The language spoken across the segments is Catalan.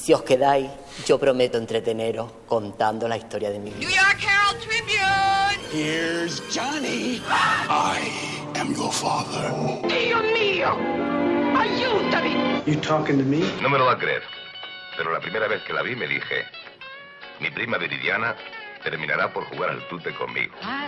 Si os quedáis, yo prometo entreteneros contando la historia de mi vida. New York Herald Tribune. Here's Johnny. I am your father. Dio mío, ayúdame. You talking to me? No me lo va a creer, pero la primera vez que la vi me dije, mi prima Viridiana terminarà por jugar al tute conmigo.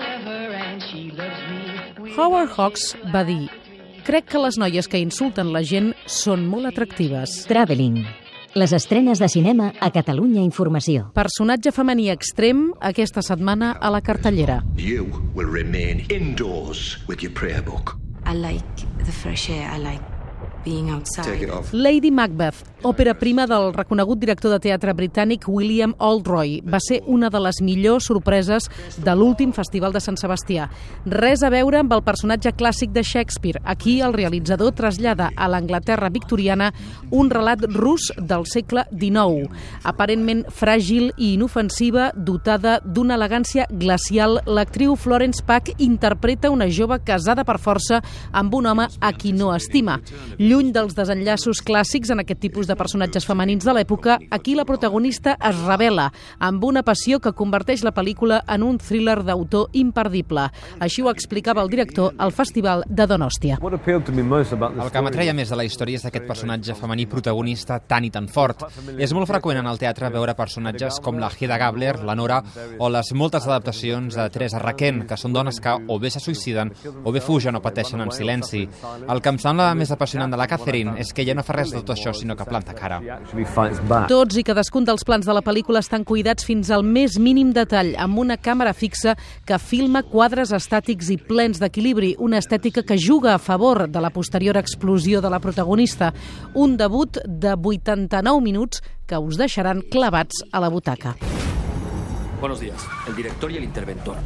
Howard Hawks va dir: crec que les noies que insulten la gent són molt atractives. Traveling. Les estrenes de cinema a Catalunya Informació. Personatge femení extrem aquesta setmana a la cartellera. You will remain indoors with your prayer book. I like the fresh air. I like being outside. Take it off. Lady Macbeth, òpera prima del reconegut director de teatre britànic William Oldroyd, va ser una de les millors sorpreses de l'últim Festival de Sant Sebastià. Res a veure amb el personatge clàssic de Shakespeare. Aquí el realitzador trasllada a l'Anglaterra victoriana un relat rus del segle XIX. Aparentment fràgil i inofensiva, dotada d'una elegància glacial, l'actriu Florence Pugh interpreta una jove casada per força amb un home a qui no estima. Lluny dels desenllaços clàssics en aquest tipus de personatges femenins de l'època, aquí la protagonista es revela amb una passió que converteix la pel·lícula en un thriller d'autor imperdible. Així ho explicava el director al Festival de Donòstia. El que m'atreia més de la història és aquest personatge femení protagonista tan i tan fort. És molt freqüent en el teatre veure personatges com la Hedda Gabler, la Nora, o les moltes adaptacions de Teresa Raquen, que són dones que o bé se suïciden o bé fugen o pateixen en silenci. El que em sembla més apassionant de la Catherine és que ella no fa res de tot això, sinó que planta cara. Tots i cadascun dels plans de la pel·lícula estan cuidats fins al més mínim detall, amb una càmera fixa que filma quadres estàtics i plens d'equilibri, una estètica que juga a favor de la posterior explosió de la protagonista. Un debut de 89 minuts que us deixaran clavats a la butaca. Buenos días, el director y el interventor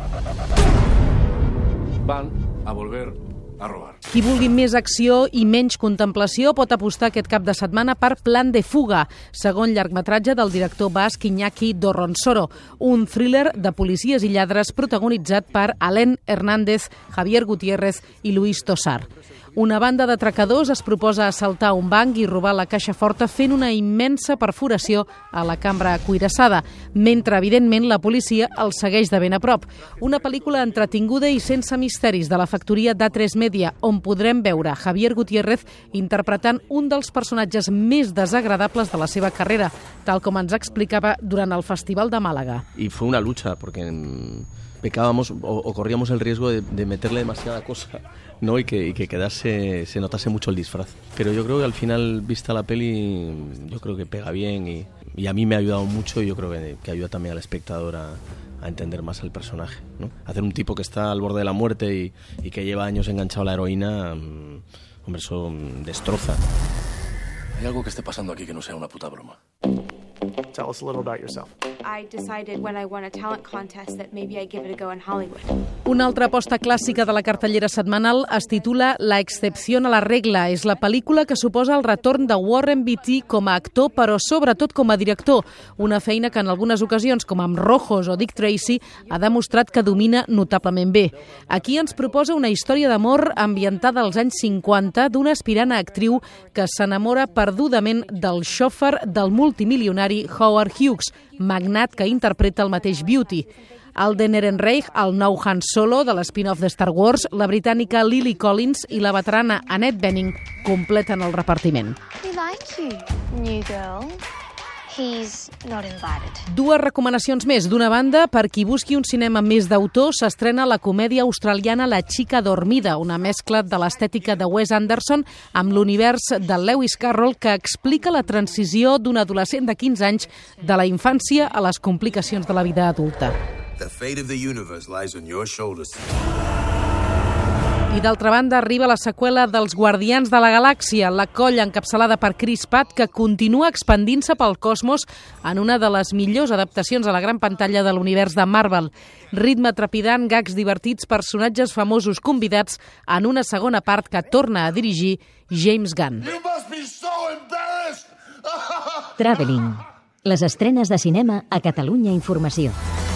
van a volver a robar. Qui vulgui més acció i menys contemplació pot apostar aquest cap de setmana per Plan de fuga, segon llargmetratge del director basc Iñaki Dorronsoro, un thriller de policies i lladres protagonitzat per Alain Hernández, Javier Gutiérrez i Luis Tosar. Una banda d'atracadors es proposa assaltar un banc i robar la caixa forta fent una immensa perforació a la cambra cuirassada, mentre, evidentment, la policia el segueix de ben a prop. Una pel·lícula entretinguda i sense misteris de la factoria d'A3 Media, on podrem veure Javier Gutiérrez interpretant un dels personatges més desagradables de la seva carrera, tal com ens explicava durant el Festival de Màlaga. Y fue una lucha, porque pecábamos o corríamos el riesgo de meterle demasiada cosa, ¿no? Y que se notase mucho el disfraz. Pero yo creo que al final, vista la peli, yo creo que pega bien y a mí me ha ayudado mucho y yo creo que ayuda también al espectador a entender más el personaje, ¿no? Hacer un tipo que está al borde de la muerte y que lleva años enganchado a la heroína, hombre, eso destroza. Hay algo que esté pasando aquí que no sea una puta broma. Tell us a little about yourself. I decided when I won a talent contest that maybe I'd give it a go in Hollywood. Una altra aposta clàssica de la cartellera setmanal es titula La excepción a la regla. És la pel·lícula que suposa el retorn de Warren Beatty com a actor, però sobretot com a director. Una feina que en algunes ocasions, com amb Rojos o Dick Tracy, ha demostrat que domina notablement bé. Aquí ens proposa una història d'amor ambientada als anys 50 d'una aspirant a actriu que s'enamora perdudament del xòfer del multimilionari Howard Hughes, magnat que interpreta el mateix Beauty. Alden Ehrenreich, el nou Han Solo de l'spin-off de Star Wars, la britànica Lily Collins i la veterana Annette Bening completen el repartiment. He likes you, new girl. He's not invited. Dues recomanacions més. D'una banda, per qui busqui un cinema més d'autor, s'estrena la comèdia australiana La Chica Dormida, una mescla de l'estètica de Wes Anderson amb l'univers de Lewis Carroll que explica la transició d'un adolescent de 15 anys de la infància a les complicacions de la vida adulta. The fate of the universe lies on your shoulders. I d'altra banda arriba la seqüela dels Guardians de la Galàxia, la colla encapçalada per Chris Pratt que continua expandint-se pel cosmos en una de les millors adaptacions a la gran pantalla de l'univers de Marvel. Ritme trepidant, gags divertits, personatges famosos convidats en una segona part que torna a dirigir James Gunn. You must be so embarrassed! Traveling. Les estrenes de cinema a Catalunya Informació.